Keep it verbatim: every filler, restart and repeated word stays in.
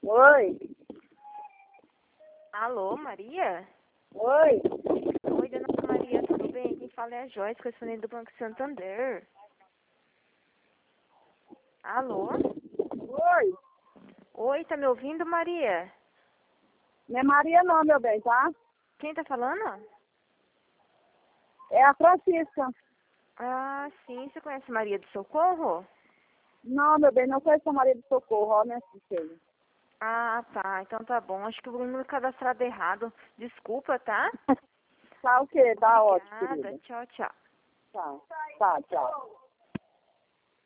Oi. Alô, Maria? Oi. Oi, dona Maria, tudo bem? Quem fala é a Joyce, correspondente do Banco Santander. Alô? Oi. Oi, tá me ouvindo, Maria? Não é Maria não, meu bem, tá? Quem tá falando? É a Francisca. Ah, sim, você conhece Maria do Socorro? Não, meu bem, não conheço a Maria do Socorro, ó, minha filha. Ah, tá, então tá bom. Acho que o número cadastrado errado. Desculpa, tá? Tá o quê? Tá ótimo, Obrigada, querida. tchau, tchau. Tá, tá, tchau.